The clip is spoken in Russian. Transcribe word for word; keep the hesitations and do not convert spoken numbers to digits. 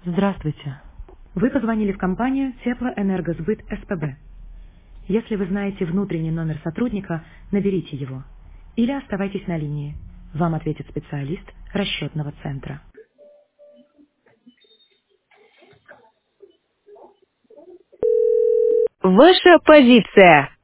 Здравствуйте. Вы позвонили в компанию Теплоэнергосбыт СПБ. Если вы знаете внутренний номер сотрудника, наберите его. Или оставайтесь на линии. Вам ответит специалист расчетного центра. Ваша позиция.